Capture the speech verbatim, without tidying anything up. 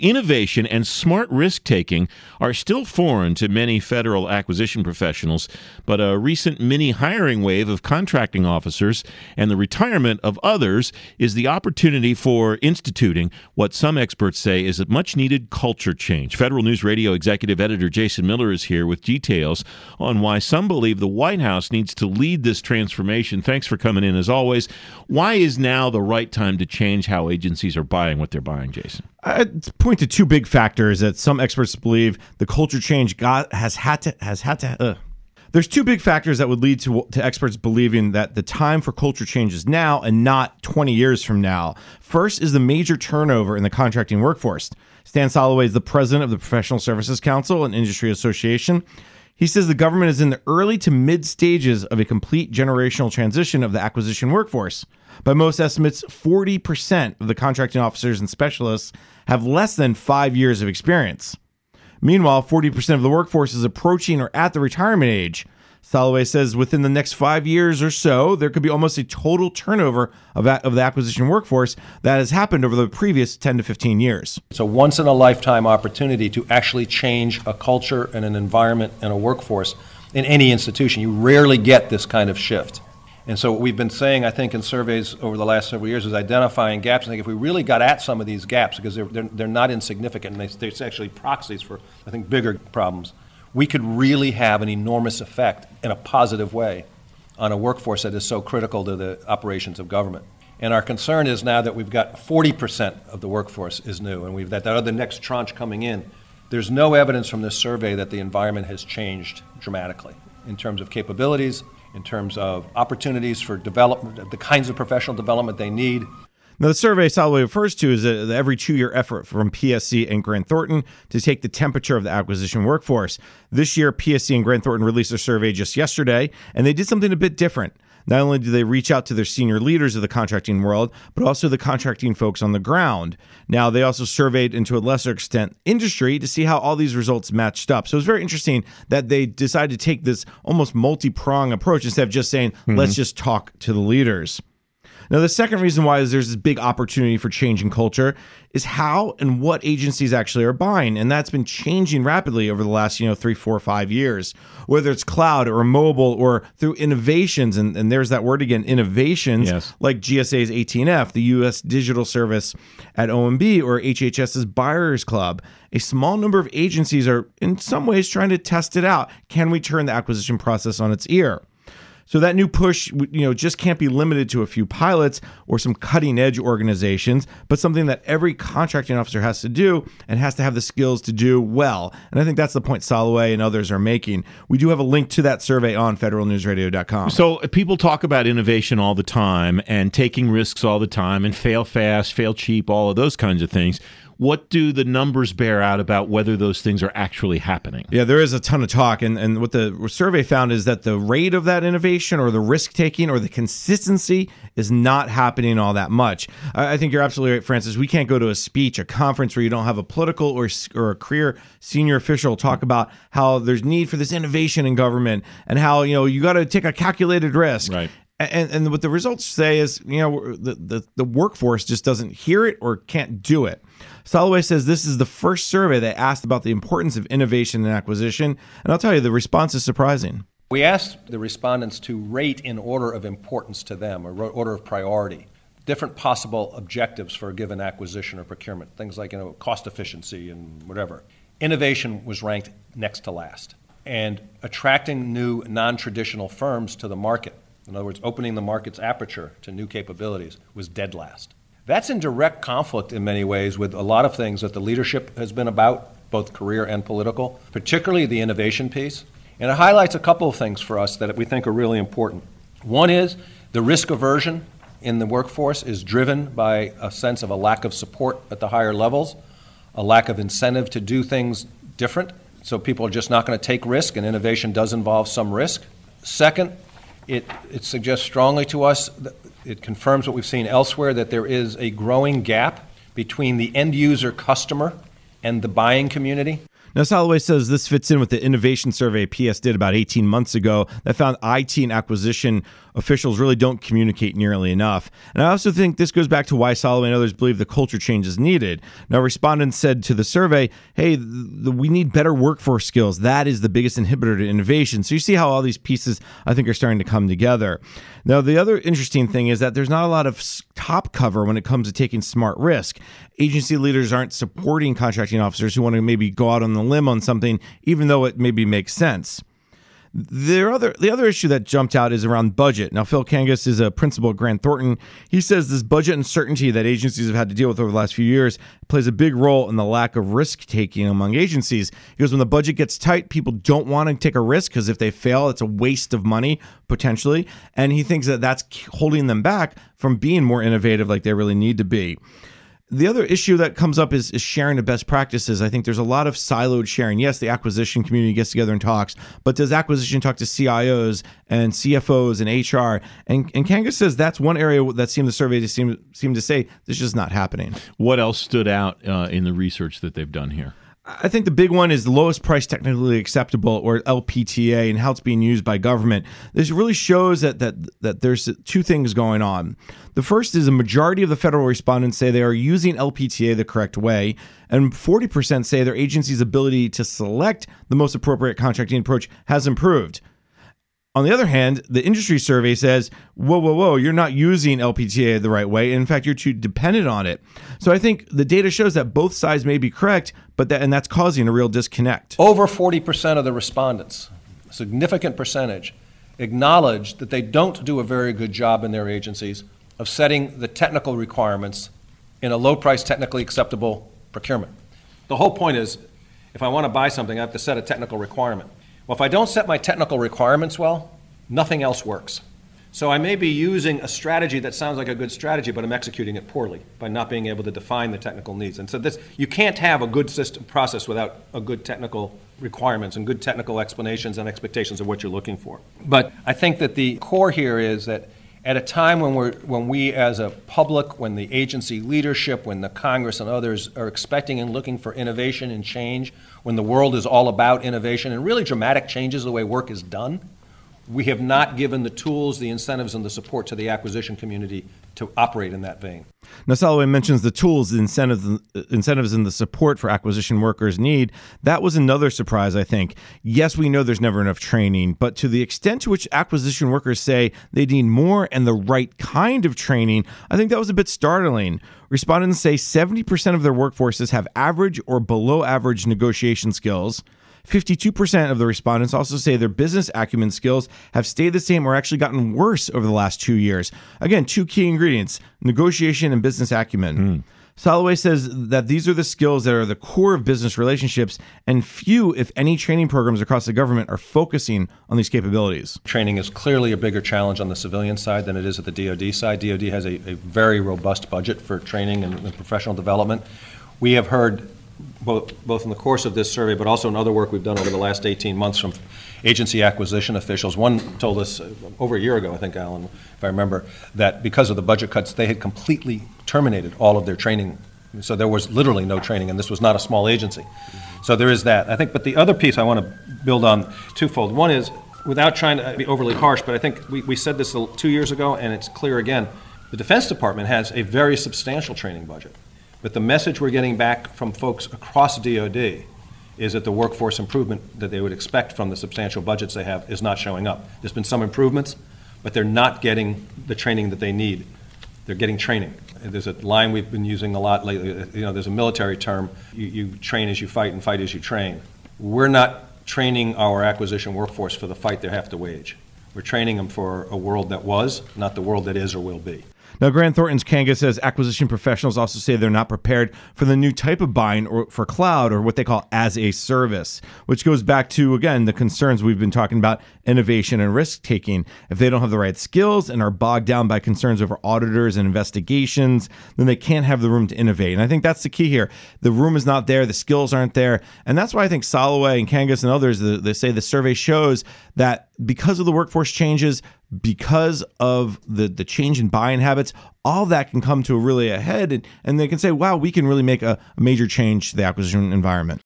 Innovation and smart risk-taking are still foreign to many federal acquisition professionals, but a recent mini-hiring wave of contracting officers and the retirement of others is the opportunity for instituting what some experts say is a much-needed culture change. Federal News Radio Executive Editor Jason Miller is here with details on why some believe the White House needs to lead this transformation. Thanks for coming in, as always. Why is now the right time to change how agencies are buying what they're buying, Jason? I'd point to two big factors that some experts believe the culture change got has had to has had to. Uh. There's two big factors that would lead to to experts believing that the time for culture change is now and not twenty years from now. First is the major turnover in the contracting workforce. Stan Soloway is the president of the Professional Services Council, an industry association. He says the government is in the early to mid stages of a complete generational transition of the acquisition workforce. By most estimates, forty percent of the contracting officers and specialists have less than five years of experience. Meanwhile, forty percent of the workforce is approaching or at the retirement age. Soloway says within the next five years or so, there could be almost a total turnover of, a- of the acquisition workforce that has happened over the previous ten to fifteen years. It's a once-in-a-lifetime opportunity to actually change a culture and an environment and a workforce in any institution. You rarely get this kind of shift. And so what we've been saying, I think, in surveys over the last several years is identifying gaps. I think if we really got at some of these gaps, because they're, they're, they're not insignificant, and they, they're actually proxies for, I think, bigger problems, we could really have an enormous effect in a positive way on a workforce that is so critical to the operations of government. And our concern is now that we've got forty percent of the workforce is new, and we've got that other next tranche coming in. There's no evidence from this survey that the environment has changed dramatically in terms of capabilities, in terms of opportunities for development, the kinds of professional development they need. Now, the survey Soloway refers to is the every two-year effort from P S C and Grant Thornton to take the temperature of the acquisition workforce. This year, P S C and Grant Thornton released their survey just yesterday, and they did something a bit different. Not only do they reach out to their senior leaders of the contracting world, but also the contracting folks on the ground. Now, they also surveyed, and to a lesser extent, industry to see how all these results matched up. So it's very interesting that they decided to take this almost multi-prong approach instead of just saying, mm-hmm. let's just talk to the leaders. Now, the second reason why is there's this big opportunity for changing culture is how and what agencies actually are buying. And that's been changing rapidly over the last, you know, three, four, five years, whether it's cloud or mobile or through innovations. And, and there's that word again, innovations, yes. like G S A's A T and F, the U S Digital Service at O M B, or HHS's Buyers Club. A small number of agencies are in some ways trying to test it out. Can we turn the acquisition process on its ear? So that new push, you know, just can't be limited to a few pilots or some cutting-edge organizations, but something that every contracting officer has to do and has to have the skills to do well. And I think that's the point Soloway and others are making. We do have a link to that survey on federal news radio dot com. So people talk about innovation all the time and taking risks all the time and fail fast, fail cheap, all of those kinds of things. What do the numbers bear out about whether those things are actually happening? Yeah, there is a ton of talk. And, and what the survey found is that the rate of that innovation or the risk-taking or the consistency is not happening all that much. I, I think you're absolutely right, Francis. We can't go to a speech, a conference where you don't have a political or, or a career senior official talk about how there's need for this innovation in government and how, you know, you got to take a calculated risk. Right. And, and what the results say is, you know, the, the, the workforce just doesn't hear it or can't do it. Soloway says this is the first survey that asked about the importance of innovation and acquisition. And I'll tell you, the response is surprising. We asked the respondents to rate in order of importance to them, or order of priority, different possible objectives for a given acquisition or procurement, things like, you know, cost efficiency and whatever. Innovation was ranked next to last. And attracting new non-traditional firms to the market, in other words, opening the market's aperture to new capabilities, was dead last. That's in direct conflict in many ways with a lot of things that the leadership has been about, both career and political, particularly the innovation piece. And it highlights a couple of things for us that we think are really important. One is the risk aversion in the workforce is driven by a sense of a lack of support at the higher levels, a lack of incentive to do things different. So people are just not going to take risk, and innovation does involve some risk. Second, it, it suggests strongly to us that it confirms what we've seen elsewhere, that there is a growing gap between the end user customer and the buying community. Now, Soloway says this fits in with the innovation survey P S did about eighteen months ago that found I T and acquisition officials really don't communicate nearly enough. And I also think this goes back to why Soloway and others believe the culture change is needed. Now, respondents said to the survey, hey, the, we need better workforce skills. That is the biggest inhibitor to innovation. So you see how all these pieces, I think, are starting to come together. Now, the other interesting thing is that there's not a lot of top cover when it comes to taking smart risk. Agency leaders aren't supporting contracting officers who want to maybe go out on the limb on something, even though it maybe makes sense. The other, the other issue that jumped out is around budget. Now, Phil Kangas is a principal at Grant Thornton. He says this budget uncertainty that agencies have had to deal with over the last few years plays a big role in the lack of risk-taking among agencies. Because when the budget gets tight, people don't want to take a risk because if they fail, it's a waste of money, potentially. And he thinks that that's holding them back from being more innovative like they really need to be. The other issue that comes up is, is sharing of best practices. I think there's a lot of siloed sharing. Yes, the acquisition community gets together and talks, but does acquisition talk to C I Os and C F Os and H R? And, and Kangas says that's one area that seemed the survey to seem, seem to say this is just not happening. What else stood out uh, in the research that they've done here? I think the big one is the lowest price technically acceptable, or L P T A, and how it's being used by government. This really shows that that that there's two things going on. The first is a majority of the federal respondents say they are using L P T A the correct way, and forty percent say their agency's ability to select the most appropriate contracting approach has improved. On the other hand, the industry survey says, whoa, whoa, whoa, you're not using L P T A the right way. In fact, you're too dependent on it. So I think the data shows that both sides may be correct, but that and that's causing a real disconnect. Over forty percent of the respondents, a significant percentage, acknowledge that they don't do a very good job in their agencies of setting the technical requirements in a low-price, technically acceptable procurement. The whole point is, if I want to buy something, I have to set a technical requirement. Well, if I don't set my technical requirements well, nothing else works. So I may be using a strategy that sounds like a good strategy, but I'm executing it poorly by not being able to define the technical needs. And so this, you can't have a good system process without a good technical requirements and good technical explanations and expectations of what you're looking for. But I think that the core here is that at a time when we're when we as a public, when the agency leadership, when the Congress and others are expecting and looking for innovation and change, when the world is all about innovation and really dramatic changes the way work is done, we have not given the tools, the incentives, and the support to the acquisition community to operate in that vein. Now, Soloway mentions the tools, the incentives, incentives, and the support for acquisition workers need. That was another surprise, I think. Yes, we know there's never enough training, but to the extent to which acquisition workers say they need more and the right kind of training, I think that was a bit startling. Respondents say seventy percent of their workforces have average or below average negotiation skills. fifty-two percent of the respondents also say their business acumen skills have stayed the same or actually gotten worse over the last two years. Again, two key ingredients, negotiation and business acumen. Mm. Soloway says that these are the skills that are the core of business relationships, and few, if any, training programs across the government are focusing on these capabilities. Training is clearly a bigger challenge on the civilian side than it is at the D O D side. D O D has a, a very robust budget for training and, and professional development. We have heard Both, both in the course of this survey, but also in other work we've done over the last eighteen months from agency acquisition officials. One told us uh, over a year ago, I think, Alan, if I remember, that because of the budget cuts, they had completely terminated all of their training. So there was literally no training, and this was not a small agency. Mm-hmm. So there is that. I think, but the other piece I want to build on twofold. One is, without trying to be overly harsh, but I think we, we said this two years ago, and it's clear again, the Defense Department has a very substantial training budget. But the message we're getting back from folks across D O D is that the workforce improvement that they would expect from the substantial budgets they have is not showing up. There's been some improvements, but they're not getting the training that they need. They're getting training. There's a line we've been using a lot lately. You know, there's a military term, you, you train as you fight and fight as you train. We're not training our acquisition workforce for the fight they have to wage. We're training them for a world that was, not the world that is or will be. Now, Grant Thornton's Kangas says acquisition professionals also say they're not prepared for the new type of buying or for cloud, or what they call as a service, which goes back to, again, the concerns we've been talking about, innovation and risk-taking. If they don't have the right skills and are bogged down by concerns over auditors and investigations, then they can't have the room to innovate. And I think that's the key here. The room is not there. The skills aren't there. And that's why I think Soloway and Kangas and others, they say the survey shows that because of the workforce changes, because of the, the change in buying habits, all that can come to a really a head, and, and they can say, wow, we can really make a, a major change to the acquisition environment.